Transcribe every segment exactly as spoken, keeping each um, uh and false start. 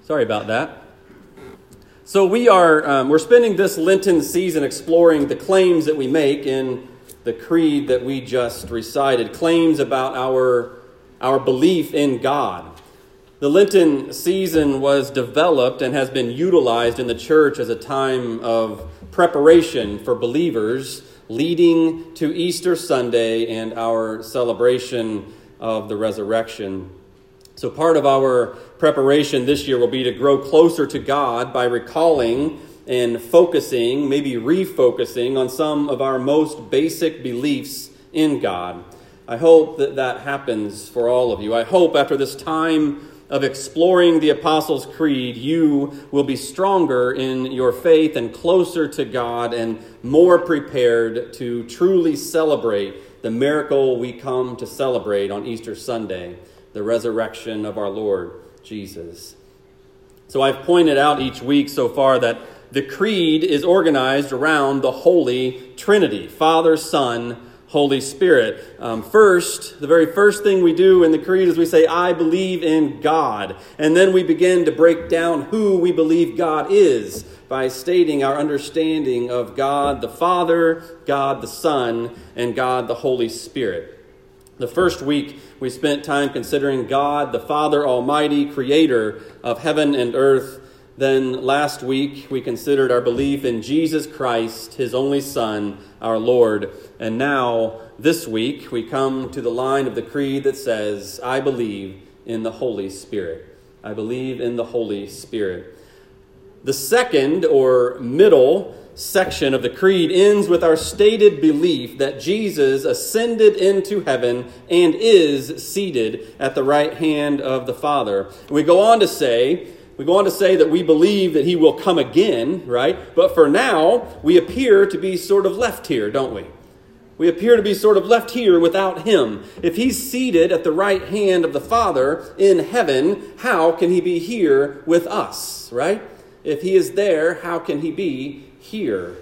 Sorry about that. So we are um, we're spending this Lenten season exploring the claims that we make in the creed that we just recited, claims about our our belief in God. The Lenten season was developed and has been utilized in the church as a time of preparation for believers leading to Easter Sunday and our celebration of the resurrection. So part of our preparation this year will be to grow closer to God by recalling and focusing, maybe refocusing on some of our most basic beliefs in God. I hope that that happens for all of you. I hope after this time of exploring the Apostles' Creed, you will be stronger in your faith and closer to God and more prepared to truly celebrate the miracle we come to celebrate on Easter Sunday, the resurrection of our Lord Jesus. So I've pointed out each week so far that the Creed is organized around the Holy Trinity, Father, Son, Holy Spirit. Um, first, the very first thing we do in the Creed is we say, I believe in God. And then we begin to break down who we believe God is by stating our understanding of God the Father, God the Son, and God the Holy Spirit. The first week, we spent time considering God, the Father Almighty, creator of heaven and earth. Then last week, we considered our belief in Jesus Christ, his only Son, our Lord. And now, this week, we come to the line of the Creed that says, I believe in the Holy Spirit. I believe in the Holy Spirit. The second, or middle, section of the Creed ends with our stated belief that Jesus ascended into heaven and is seated at the right hand of the Father. We go on to say, we go on to say that we believe that he will come again, right? But for now, we appear to be sort of left here, don't we? We appear to be sort of left here without him. If he's seated at the right hand of the Father in heaven, how can he be here with us, right? If he is there, how can he be here?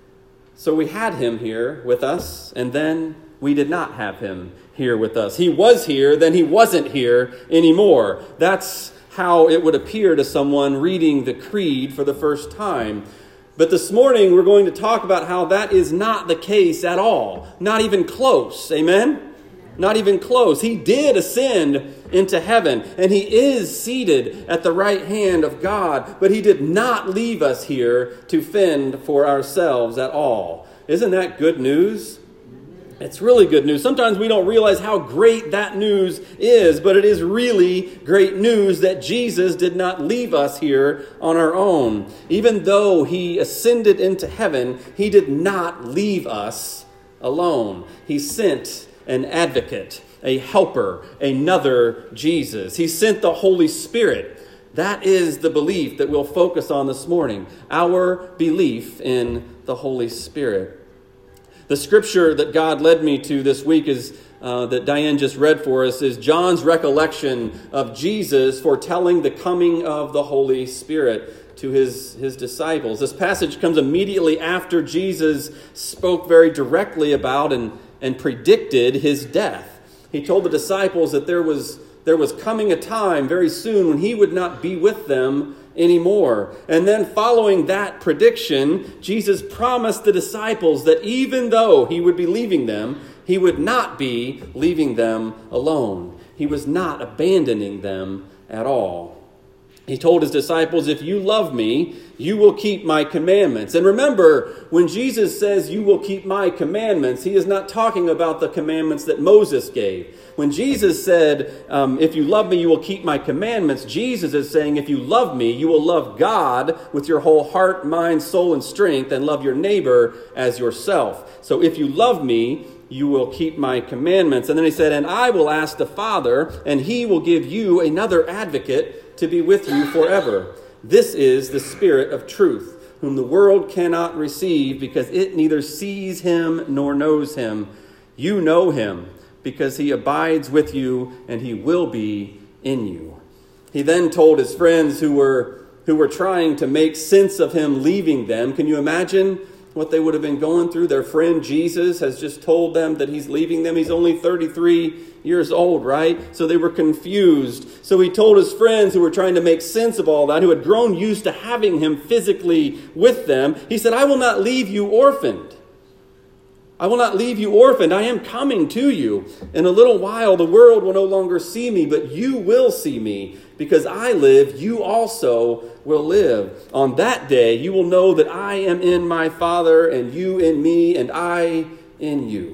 So we had him here with us, and then we did not have him here with us. He was here, then he wasn't here anymore. That's how it would appear to someone reading the Creed for the first time. But this morning we're going to talk about how that is not the case at all. Not even close. Amen? Not even close. He did ascend into heaven, and he is seated at the right hand of God, but he did not leave us here to fend for ourselves at all. Isn't that good news? It's really good news. Sometimes we don't realize how great that news is, but it is really great news that Jesus did not leave us here on our own. Even though he ascended into heaven, he did not leave us alone. He sent an advocate, a helper, another Jesus. He sent the Holy Spirit. That is the belief that we'll focus on this morning, our belief in the Holy Spirit. The scripture that God led me to this week is uh, that Diane just read for us is John's recollection of Jesus foretelling the coming of the Holy Spirit to his, his disciples. This passage comes immediately after Jesus spoke very directly about and and predicted his death. He told the disciples that there was, there was coming a time very soon when he would not be with them anymore. And then following that prediction, Jesus promised the disciples that even though he would be leaving them, he would not be leaving them alone. He was not abandoning them at all. He told his disciples, if you love me, you will keep my commandments. And remember, when Jesus says you will keep my commandments, he is not talking about the commandments that Moses gave. When Jesus said, um, if you love me, you will keep my commandments, Jesus is saying, if you love me, you will love God with your whole heart, mind, soul, and strength, and love your neighbor as yourself. So if you love me, you will keep my commandments. And then he said, and I will ask the Father, and he will give you another advocate to be with you forever. This is the Spirit of truth, whom the world cannot receive because it neither sees him nor knows him. You know him because he abides with you and he will be in you. He then told his friends who were, who were trying to make sense of him leaving them. Can you imagine what they would have been going through. Their friend Jesus has just told them that he's leaving them. He's only thirty-three years old, right? So they were confused. So he told his friends who were trying to make sense of all that, who had grown used to having him physically with them, he said, I will not leave you orphaned. I will not leave you orphaned. I am coming to you. In a little while, the world will no longer see me, but you will see me. Because I live, you also will live. On that day, you will know that I am in my Father, and you in me, and I in you.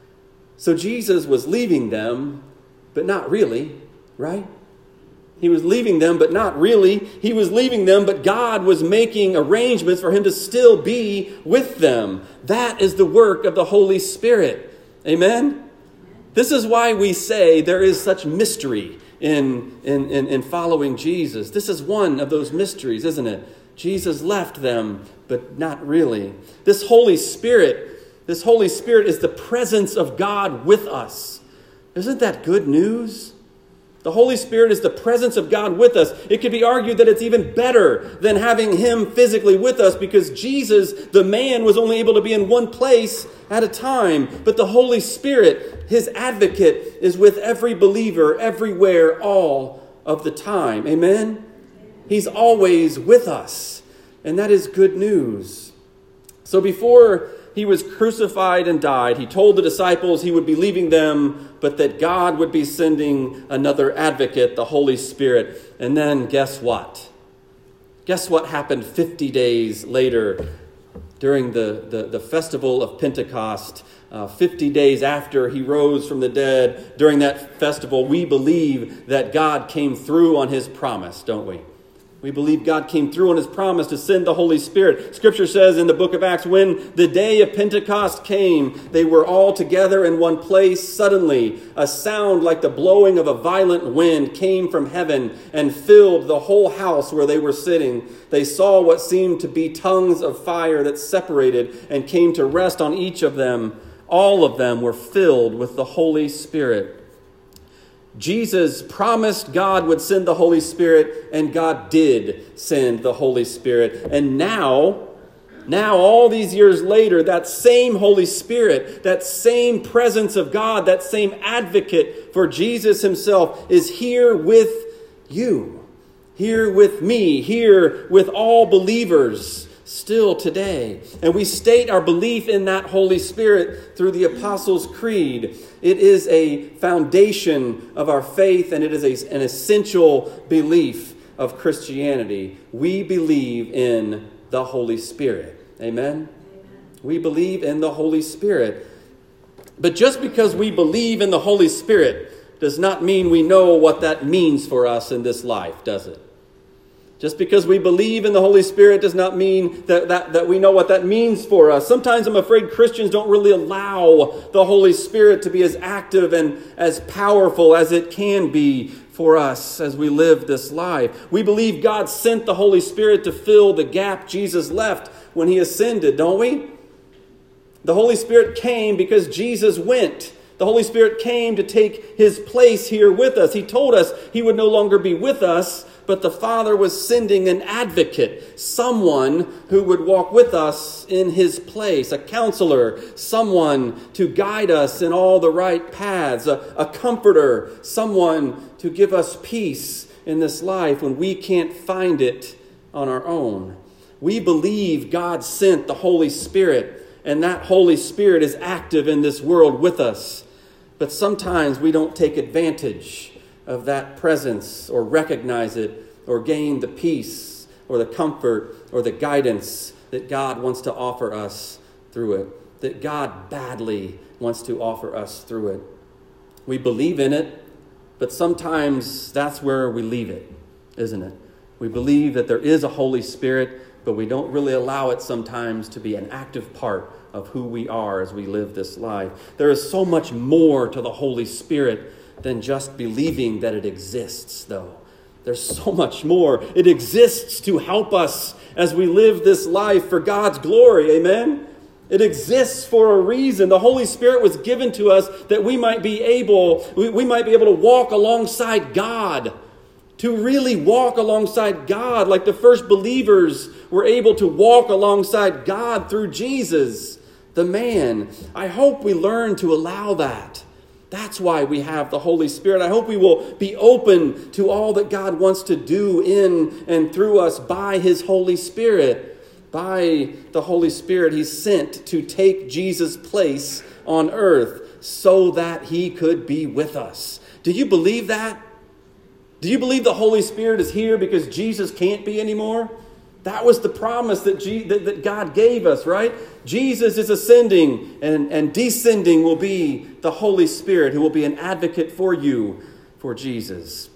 So Jesus was leaving them, but not really, right? He was leaving them, but not really. He was leaving them, but God was making arrangements for him to still be with them. That is the work of the Holy Spirit. Amen? This is why we say there is such mystery in, in, in, in following Jesus. This is one of those mysteries, isn't it? Jesus left them, but not really. This Holy Spirit, this Holy Spirit is the presence of God with us. Isn't that good news? The Holy Spirit is the presence of God with us. It could be argued that it's even better than having him physically with us because Jesus, the man, was only able to be in one place at a time. But the Holy Spirit, his advocate, is with every believer, everywhere, all of the time. Amen? He's always with us. And that is good news. So before he was crucified and died, he told the disciples he would be leaving them, but that God would be sending another advocate, the Holy Spirit. And then guess what? Guess what happened fifty days later during the, the, the festival of Pentecost? Uh, fifty days after he rose from the dead, during that festival, we believe that God came through on his promise, don't we? We believe God came through on his promise to send the Holy Spirit. Scripture says in the book of Acts, when the day of Pentecost came, they were all together in one place. Suddenly, a sound like the blowing of a violent wind came from heaven and filled the whole house where they were sitting. They saw what seemed to be tongues of fire that separated and came to rest on each of them. All of them were filled with the Holy Spirit. Jesus promised God would send the Holy Spirit, and God did send the Holy Spirit. And now, now all these years later, that same Holy Spirit, that same presence of God, that same advocate for Jesus himself is here with you, here with me, here with all believers still today. And we state our belief in that Holy Spirit through the Apostles' Creed. It is a foundation of our faith, and it is a, an essential belief of Christianity. We believe in the Holy Spirit. Amen? Amen? We believe in the Holy Spirit. But just because we believe in the Holy Spirit does not mean we know what that means for us in this life, does it? Just because we believe in the Holy Spirit does not mean that, that, that we know what that means for us. Sometimes I'm afraid Christians don't really allow the Holy Spirit to be as active and as powerful as it can be for us as we live this life. We believe God sent the Holy Spirit to fill the gap Jesus left when he ascended, don't we? The Holy Spirit came because Jesus went. The Holy Spirit came to take his place here with us. He told us he would no longer be with us, but the Father was sending an advocate, someone who would walk with us in his place, a counselor, someone to guide us in all the right paths, a, a comforter, someone to give us peace in this life when we can't find it on our own. We believe God sent the Holy Spirit, and that Holy Spirit is active in this world with us. But sometimes we don't take advantage of that presence or recognize it or gain the peace or the comfort or the guidance that God wants to offer us through it, that God badly wants to offer us through it. We believe in it, but sometimes that's where we leave it, isn't it? We believe that there is a Holy Spirit, but we don't really allow it sometimes to be an active part of who we are as we live this life. There is so much more to the Holy Spirit than just believing that it exists, though. There's so much more. It exists to help us as we live this life for God's glory. Amen? It exists for a reason. The Holy Spirit was given to us that we might be able, we, we might be able to walk alongside God, to really walk alongside God like the first believers were able to walk alongside God through Jesus, the man. I hope we learn to allow that. That's why we have the Holy Spirit. I hope we will be open to all that God wants to do in and through us by his Holy Spirit. By the Holy Spirit he sent to take Jesus' place on earth so that he could be with us. Do you believe that? Do you believe the Holy Spirit is here because Jesus can't be anymore? That was the promise that, G- that, that God gave us, right? Jesus is ascending, and, and descending will be the Holy Spirit who will be an advocate for you, for Jesus.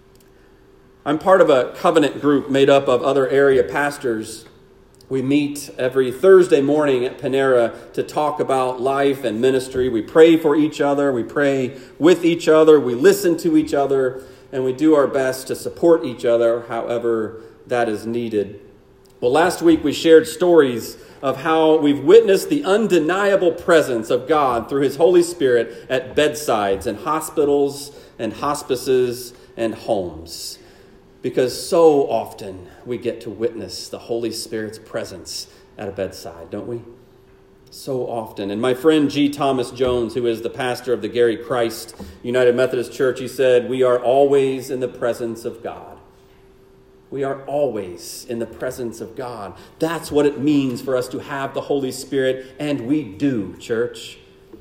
I'm part of a covenant group made up of other area pastors. We meet every Thursday morning at Panera to talk about life and ministry. We pray for each other. We pray with each other. We listen to each other. And we do our best to support each other however that is needed. Well, last week we shared stories of how we've witnessed the undeniable presence of God through his Holy Spirit at bedsides and hospitals and hospices and homes. Because so often we get to witness the Holy Spirit's presence at a bedside, don't we? So often. And my friend G. Thomas Jones, who is the pastor of the Gary Christ United Methodist Church, he said, we are always in the presence of God. We are always in the presence of God. That's what it means for us to have the Holy Spirit, and we do, church.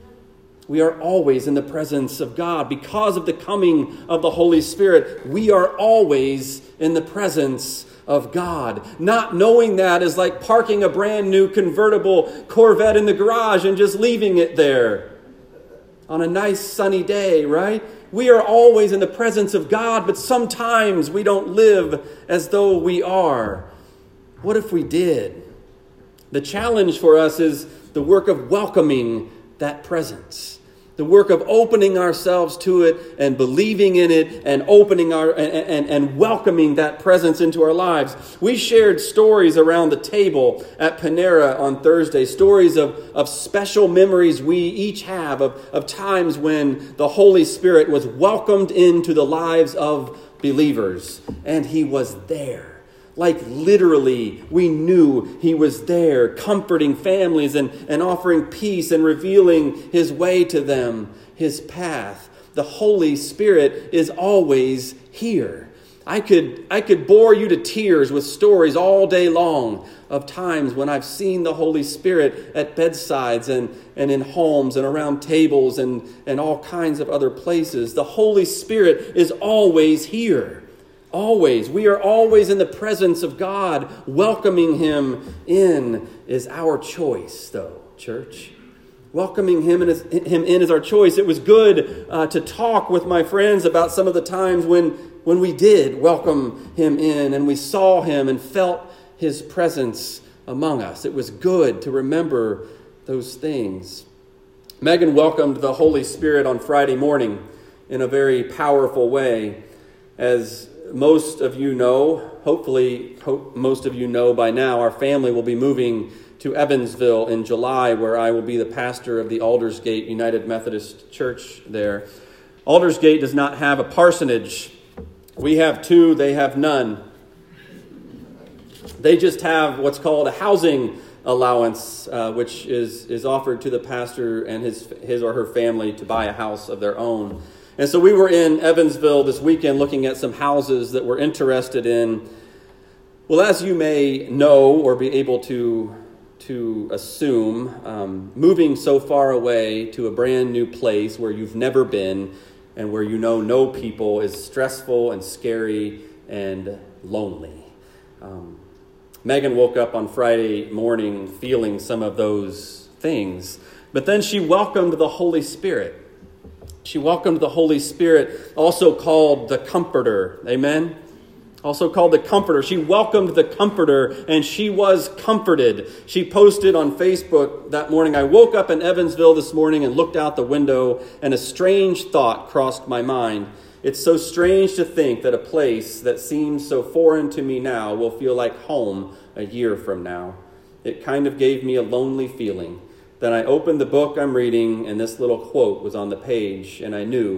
We are always in the presence of God. Because of the coming of the Holy Spirit, we are always in the presence of God. Not knowing that is like parking a brand new convertible Corvette in the garage and just leaving it there on a nice sunny day, right? We are always in the presence of God, but sometimes we don't live as though we are. What if we did? The challenge for us is the work of welcoming that presence. The work of opening ourselves to it and believing in it and opening our and, and, and welcoming that presence into our lives. We shared stories around the table at Panera on Thursday, stories of, of special memories we each have of, of times when the Holy Spirit was welcomed into the lives of believers, and he was there. Like literally, we knew he was there, comforting families and, and offering peace and revealing his way to them, his path. The Holy Spirit is always here. I could, I could bore you to tears with stories all day long of times when I've seen the Holy Spirit at bedsides and, and in homes and around tables and, and all kinds of other places. The Holy Spirit is always here. Always. We are always in the presence of God. Welcoming him in is our choice, though, church. Welcoming him in is, him in is our choice. It was good uh, to talk with my friends about some of the times when, when we did welcome him in and we saw him and felt his presence among us. It was good to remember those things. Megan welcomed the Holy Spirit on Friday morning in a very powerful way. As most of you know, hopefully hope most of you know by now, our family will be moving to Evansville in July, where I will be the pastor of the Aldersgate United Methodist Church there. Aldersgate does not have a parsonage. We have two, they have none. They just have what's called a housing allowance, uh, which is, is offered to the pastor and his his or her family to buy a house of their own. And so we were in Evansville this weekend looking at some houses that we're interested in. Well, as you may know or be able to, to assume, um, moving so far away to a brand new place where you've never been and where you know no people is stressful and scary and lonely. Um, Megan woke up on Friday morning feeling some of those things, but then she welcomed the Holy Spirit. She welcomed the Holy Spirit, also called the Comforter. Amen? Also called the Comforter. She welcomed the Comforter, and she was comforted. She posted on Facebook that morning, I woke up in Evansville this morning and looked out the window, and a strange thought crossed my mind. It's so strange to think that a place that seems so foreign to me now will feel like home a year from now. It kind of gave me a lonely feeling. Then I opened the book I'm reading, and this little quote was on the page, and I knew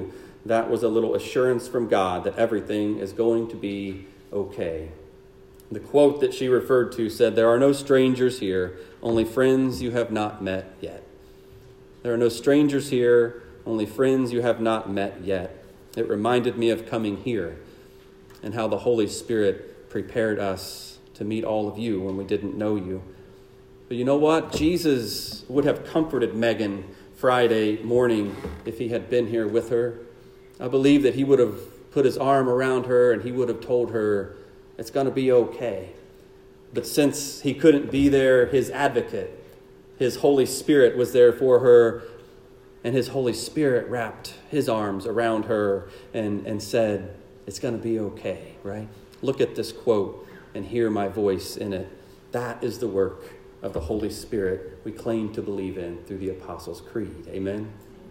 that was a little assurance from God that everything is going to be okay. The quote that she referred to said, "There are no strangers here, only friends you have not met yet." There are no strangers here, only friends you have not met yet. It reminded me of coming here and how the Holy Spirit prepared us to meet all of you when we didn't know you. But you know what? Jesus would have comforted Megan Friday morning if he had been here with her. I believe that he would have put his arm around her and he would have told her, it's going to be okay. But since he couldn't be there, his advocate, his Holy Spirit was there for her, and his Holy Spirit wrapped his arms around her and, and said, it's going to be okay, right? Look at this quote and hear my voice in it. That is the work of the Holy Spirit we claim to believe in through the Apostles' Creed. Amen?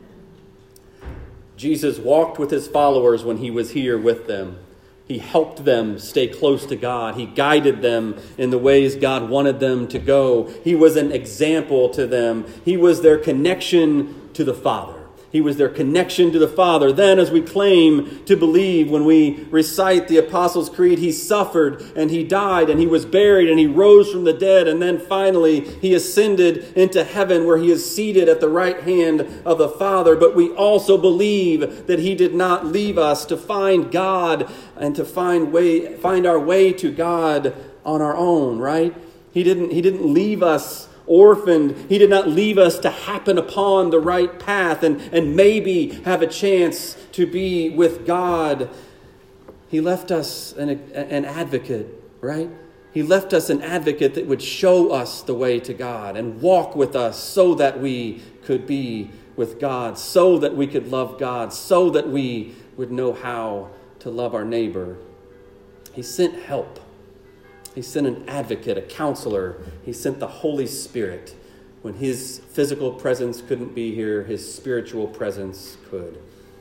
Jesus walked with his followers when he was here with them. He helped them stay close to God. He guided them in the ways God wanted them to go. He was an example to them. He was their connection to the Father. He was their connection to the Father. Then, as we claim to believe when we recite the Apostles' Creed, he suffered and he died and he was buried and he rose from the dead. And then finally, he ascended into heaven where he is seated at the right hand of the Father. But we also believe that he did not leave us to find God and to find way, find our way to God on our own, right? He didn't, he didn't leave us orphaned. He did not leave us to happen upon the right path and, and maybe have a chance to be with God. He left us an, an advocate, right? He left us an advocate that would show us the way to God and walk with us so that we could be with God, so that we could love God, so that we would know how to love our neighbor. He sent help. He sent an advocate, a counselor. He sent the Holy Spirit. When his physical presence couldn't be here, his spiritual presence could.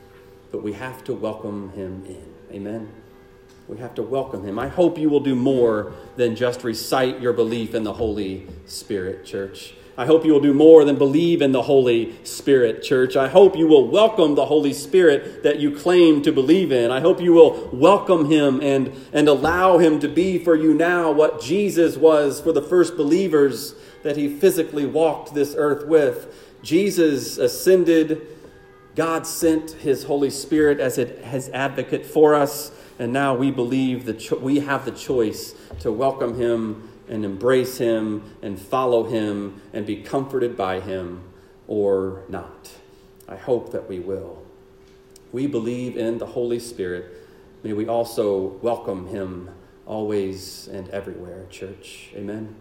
But we have to welcome him in. Amen? We have to welcome him. I hope you will do more than just recite your belief in the Holy Spirit, church. I hope you will do more than believe in the Holy Spirit, church. I hope you will welcome the Holy Spirit that you claim to believe in. I hope you will welcome him and, and allow him to be for you now what Jesus was for the first believers that he physically walked this earth with. Jesus ascended. God sent his Holy Spirit as his advocate for us. And now we believe that cho- we have the choice to welcome him and embrace him and follow him and be comforted by him or not. I hope that we will. We believe in the Holy Spirit. May we also welcome him always and everywhere, church. Amen.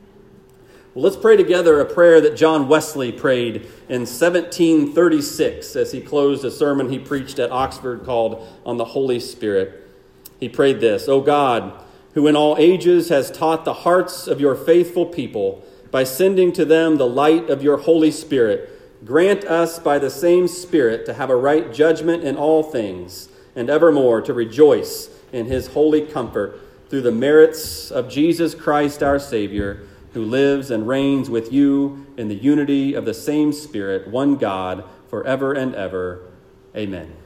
Well, let's pray together a prayer that John Wesley prayed in seventeen thirty-six as he closed a sermon he preached at Oxford called On the Holy Spirit. He prayed this: O God, who in all ages has taught the hearts of your faithful people by sending to them the light of your Holy Spirit, grant us by the same Spirit to have a right judgment in all things, and evermore to rejoice in his holy comfort through the merits of Jesus Christ our Savior, who lives and reigns with you in the unity of the same Spirit, one God, forever and ever. Amen.